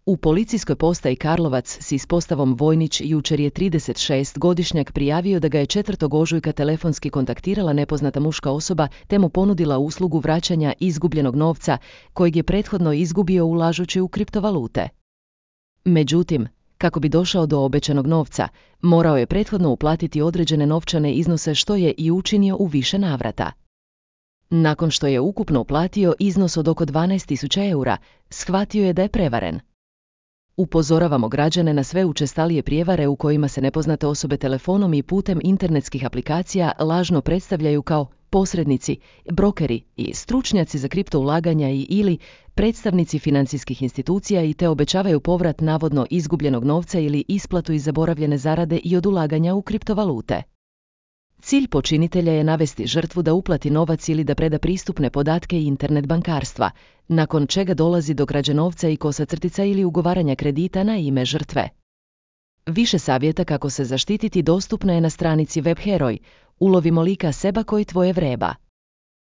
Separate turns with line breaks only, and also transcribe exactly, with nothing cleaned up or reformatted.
U policijskoj postaji Karlovac s ispostavom Vojnić jučer je tridesetšestgodišnjak prijavio da ga je četvrtog ožujka telefonski kontaktirala nepoznata muška osoba te mu ponudila uslugu vraćanja izgubljenog novca kojeg je prethodno izgubio ulažući u kriptovalute. Međutim, kako bi došao do obećanog novca, morao je prethodno uplatiti određene novčane iznose što je i učinio u više navrata. Nakon što je ukupno uplatio iznos od oko dvanaest tisuća eura, shvatio je da je prevaren. Upozoravamo građane na sve učestalije prijevare u kojima se nepoznate osobe telefonom i putem internetskih aplikacija lažno predstavljaju kao posrednici, brokeri i stručnjaci za kriptoulaganja i ili predstavnici financijskih institucija i te obećavaju povrat navodno izgubljenog novca ili isplatu iz zaboravljene zarade i od ulaganja u kriptovalute. Cilj počinitelja je navesti žrtvu da uplati novac ili da preda pristupne podatke internet bankarstva, nakon čega dolazi do krađe novca i kosa crtica ili ugovaranja kredita na ime žrtve. Više savjeta kako se zaštititi dostupno je na stranici Web Heroj. Ulovimo lika seba koji tvoje vreba.